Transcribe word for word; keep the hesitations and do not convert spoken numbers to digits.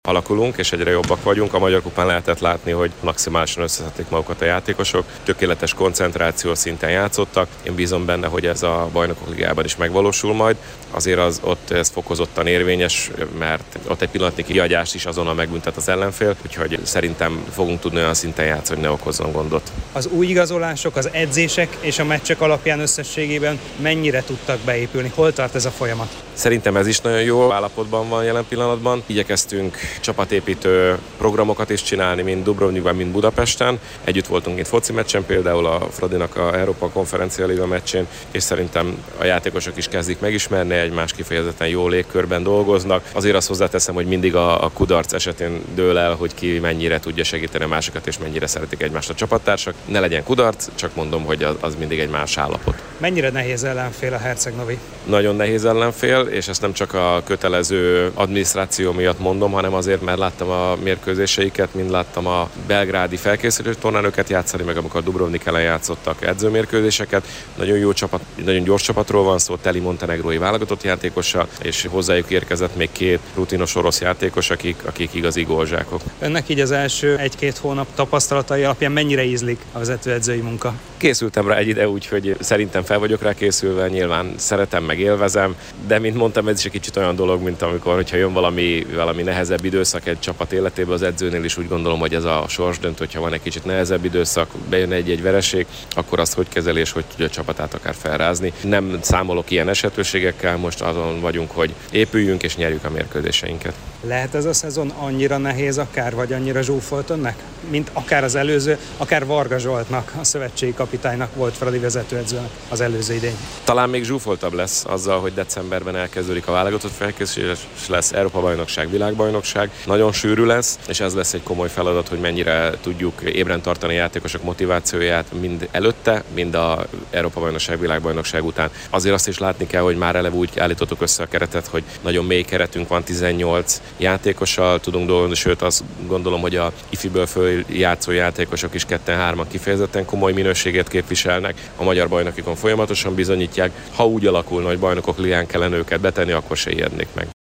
Alakulunk, és egyre jobbak vagyunk. A Magyar Kupán lehetett látni, hogy maximálisan összeszedték magukat a játékosok. Tökéletes koncentráció szinten játszottak. Én bízom benne, hogy ez a Bajnokok Ligájában is megvalósul majd. Azért az, ott ez fokozottan érvényes, mert ott egy pillanatnyi kiagyást is azonnal megbüntet az ellenfél, úgyhogy szerintem fogunk tudni olyan szinten játszani, hogy ne okozzon gondot. Az új igazolások, az edzések és a meccsek alapján összességében mennyire tudtak beépülni? Hol tart ez a folyamat? Szerintem ez is nagyon jó állapotban van jelen pillanatban. Igyekeztünk csapatépítő programokat is csinálni, mind Dubrovnikban, mind Budapesten. Együtt voltunk itt foci meccsen, például a Fradinak a Európa Konferencia Liga meccsén, és szerintem a játékosok is kezdik megismerni, egymás kifejezetten jó légkörben dolgoznak. Azért azt hozzáteszem, hogy mindig a, a kudarc esetén dől el, hogy ki mennyire tudja segíteni a másokat, és mennyire szeretik egymást a csapattársak. Ne legyen kudarc, csak mondom, hogy az, az mindig egy más állapot. Mennyire nehéz ellenfél a Herceg-Novi? Nagyon nehéz ellenfél, és ezt nem csak a kötelező adminisztráció miatt mondom, hanem azért, mert láttam a mérkőzéseiket, mind láttam a belgrádi felkészülő tornánőket játszani, meg amikor a Dubrovnik ellen játszottak edzőmérkőzéseket. Nagyon jó csapat, nagyon gyors csapatról van szó, teli montenegrói válogatott játékossal, és hozzájuk érkezett még két rutinos orosz játékos, akik, akik igazi gólzsákok. Önnek így az első egy-két hónap tapasztalatai alapján mennyire ízlik a vezetőedzői munka? Készültem rá egy ide, úgyhogy szerintem fel vagyok rá készülve, nyilván szeretem, meg élvezem, de mint mondtam, ez is egy kicsit olyan dolog, mint amikor, hogyha jön valami, valami nehezebb időszak egy csapat életében, az edzőnél is úgy gondolom, hogy ez a sorsdöntő, hogyha van egy kicsit nehezebb időszak, bejön egy-egy vereség, akkor azt hogy kezeli és hogy tudja a csapatát akár felrázni. Nem számolok ilyen esetőségekkel, most azon vagyunk, hogy épüljünk és nyerjük a mérkőzéseinket. Lehet ez a szezon annyira nehéz akár, vagy annyira zsúfolt önnek, mint akár az előző, akár Varga Zsoltnak, a szövetségi kapitánynak volt Fradi vezetőedzőnek az előző idény? Talán még zsúfoltabb lesz azzal, hogy decemberben elkezdődik a válogatott felkészülés, lesz Európa-bajnokság, világbajnokság. Nagyon sűrű lesz, és ez lesz egy komoly feladat, hogy mennyire tudjuk ébren tartani a játékosok motivációját mind előtte, mind a Európa-bajnokság, világbajnokság után. Azért azt is látni kell, hogy már eleve úgy állítottuk össze a keretet, hogy nagyon mély keretünk van, tizennyolc játékossal tudunk dolgozni, sőt azt gondolom, hogy a ifiből följátszó játékosok is ketten-hárman kifejezetten komoly minőséget képviselnek. A magyar bajnokikon folyamatosan bizonyítják, ha úgy alakulna, hogy Bajnokok Ligán kellene őket betenni, akkor se ijednék meg.